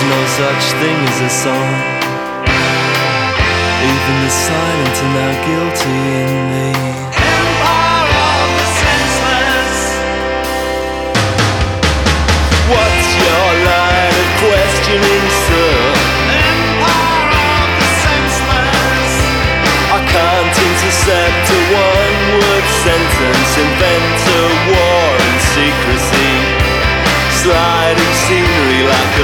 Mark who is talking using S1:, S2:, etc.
S1: no such thing as a song. Even the silent are now guilty in the empire of the senseless. What's your line of questioning, sir? Empire of the senseless. I can't intercept a one-word sentence. Invent a war and secrecy. Sliding scenery like a